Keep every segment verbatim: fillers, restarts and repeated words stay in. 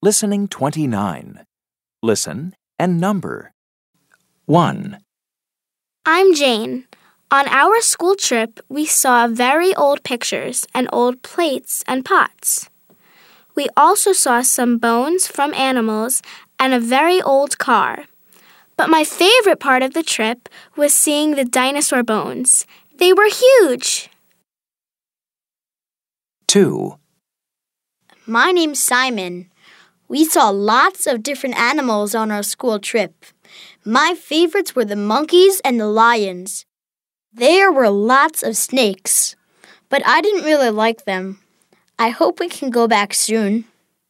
Listening twenty-nine. Listen and number. one. I'm Jane. On our school trip, we saw very old pictures and old plates and pots. We also saw some bones from animals and a very old car. But my favorite part of the trip was seeing the dinosaur bones. They were huge. two. My name's Simon. We saw lots of different animals on our school trip. My favorites were the monkeys and the lions. There were lots of snakes, but I didn't really like them. I hope we can go back soon.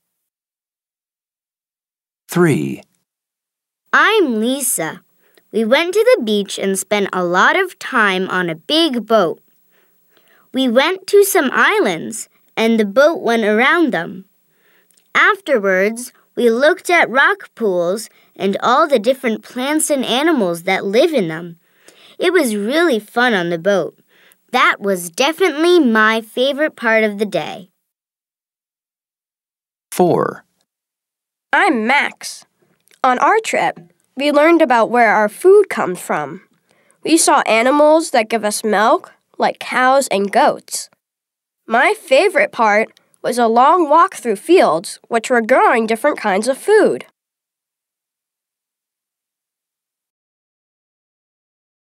three. I'm Lisa. We went to the beach and spent a lot of time on a big boat. We went to some islands, and the boat went around them. Afterwards, we looked at rock pools and all the different plants and animals that live in them. It was really fun on the boat. That was definitely my favorite part of the day. four. I'm Max. On our trip, we learned about where our food comes from. We saw animals that give us milk, like cows and goats. My favorite part was a long walk through fields which were growing different kinds of food.